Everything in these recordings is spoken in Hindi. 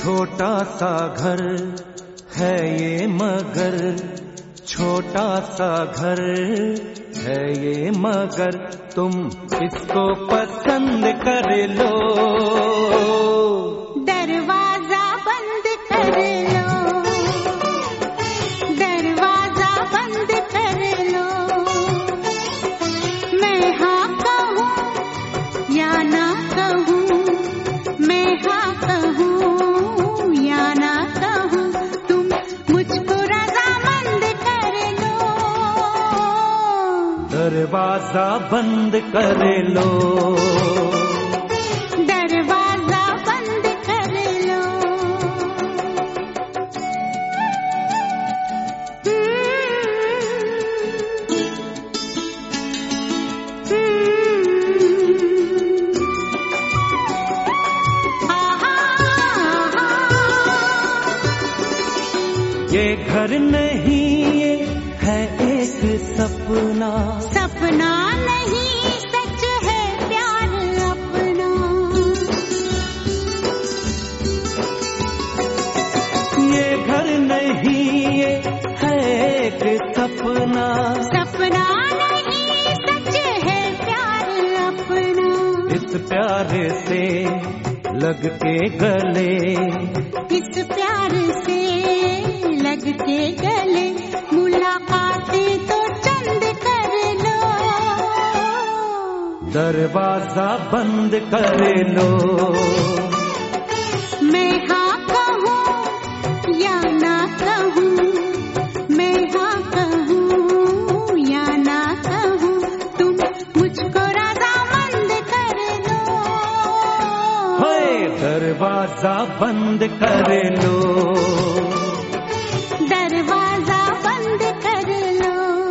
छोटा सा घर है ये मगर, छोटा सा घर है ये मगर, तुम इसको पसंद कर लो। दरवाजा बंद कर लो, दरवाजा बंद कर लो। मैं हाँ कहूँ या ना कहूँ, मैं हाँ कहूँ या ना कहूँ, तुम मुझको रज़ामंद कर लो। दरवाजा बंद कर लो, दरवाजा बंद कर लो। ये घर नहीं ये है एक सपना, सपना नहीं सच है प्यार अपना। ये घर नहीं ये है एक सपना, सपना नहीं सच है प्यार अपना। इस प्यार से लग के गले, इस प्यार से लग के गले, मुलाकातें तो चंद कर लो। दरवाजा बंद कर लो। मैं हाँ कहूँ या ना कहूँ, मैं हाँ कहूँ या ना कहूँ, तुम मुझको रज़ामंद कर लो। होए दरवाजा बंद कर लो, दरवाजा बंद कर लो।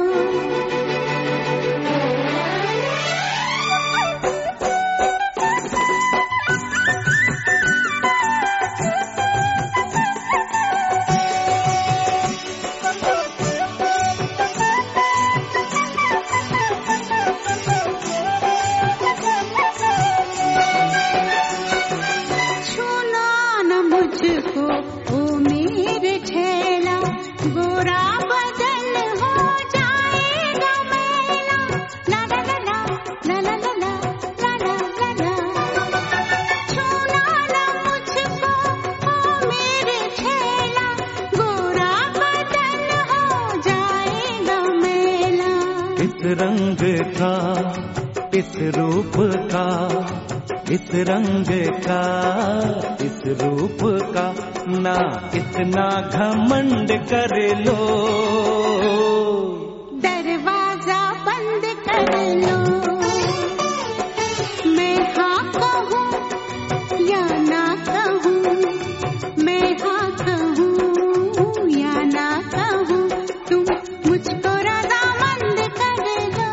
छूना न मुझको ओ मेरे ठेला, गोरा बदन हो जाएगा मैला। ला ला ला ला ला ला ला ला ला ला ला। छूना न मुझको ओ मेरे ठेला, गोरा बदन हो जाएगा मैला। इस रंग का, इस रूप का, इस रंग का, इस रूप का ना इतना घमंड कर लो। दरवाजा बंद कर लो। मैं हाँ कहूँ या ना कहूँ, मैं हाँ कहूँ या ना कहूँ, तुम मुझको रज़ामंद कर लो।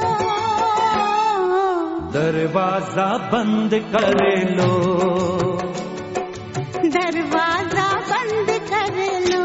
दरवाजा बंद कर लो, दरवाजा बंद कर लो।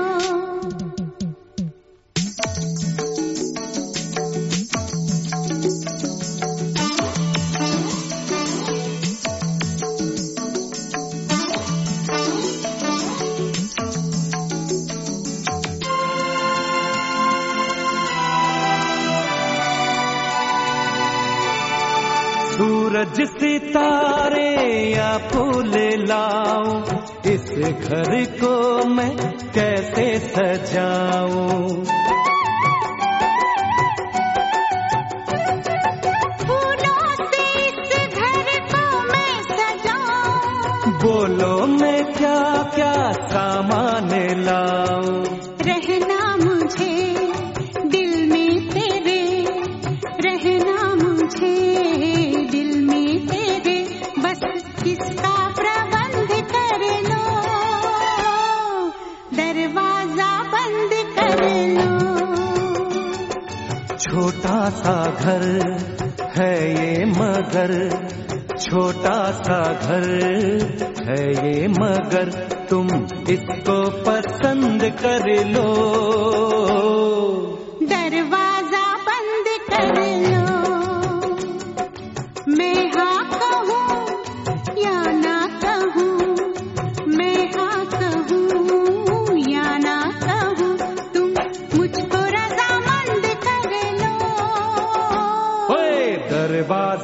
सूरज सितारे या फूल लाऊं, इस घर को मैं कैसे सजाऊं। फूलों से इस घर को मैं सजाऊं, बोलो मैं क्या क्या सामान लाऊं। रहना मुझे दिल में तेरे, रहना मुझे दिल में तेरे, बस इसका प्रबंध कर लो। दरवाजा बंद कर लो। छोटा सा घर है ये मगर, छोटा सा घर है ये मगर, तुम इसको पसंद कर लो। दरवाजा बंद कर लो। मैं हाँ कहूँ या ना कहूँ, मैं हाँ कहूँ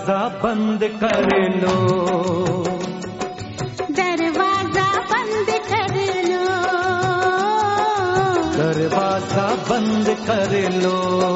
दरवाजा बंद कर लो, दरवाजा बंद कर लो, दरवाजा बंद कर लो।